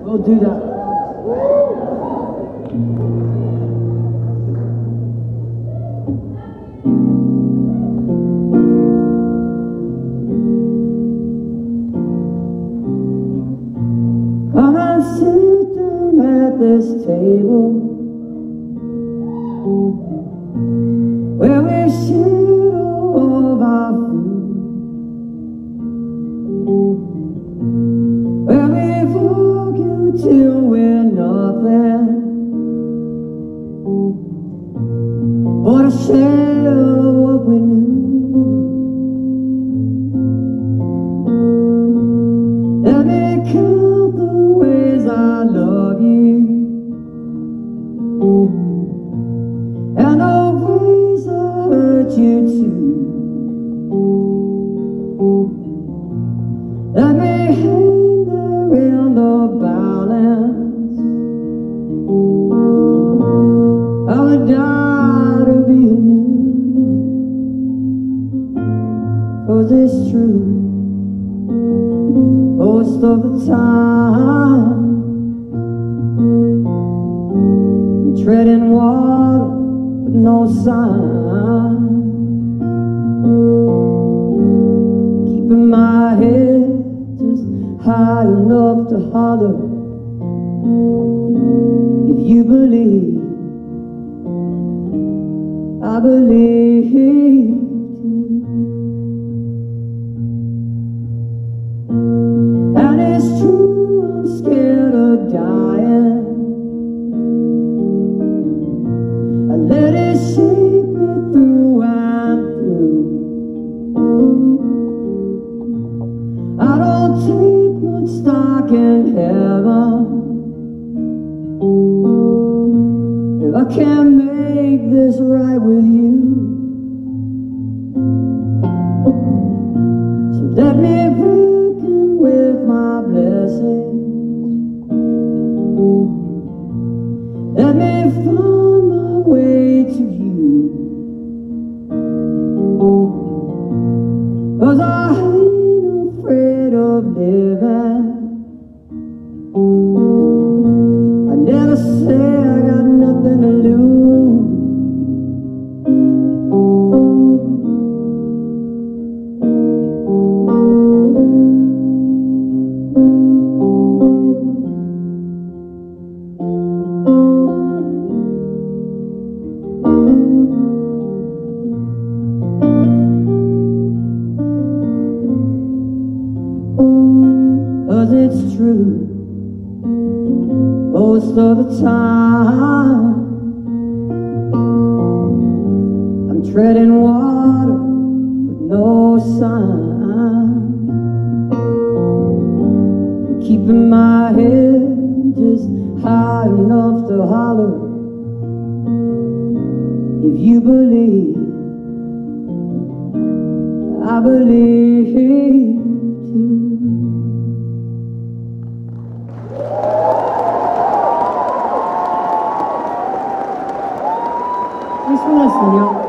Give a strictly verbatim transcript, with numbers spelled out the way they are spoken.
We'll do that. Come and sit down at this table where we shared all of our food, where we've argued till we're nothing but a shell of what we knew. Let me count the ways I love you and the ways I hurt you too. Let me hang there in the balance. I would die to be new, 'cause it's true. Most of the time I'm treading water with no sign, keeping my head just high enough to holler if you believe. I believe too. And it's true, I'm scared of dying. I let it shake me through and through. I don't take much stock in heaven if I can't make this right with you. So let me reckon with my blessings. Let me find my way to you, 'cause I ain't afraid of living. I never say I got nothing to lose. 'Cause it's true, most of the time I'm treading water with no sign, keeping my head just high enough to holler if you believe. I believe too. Thanks for listening, y'all.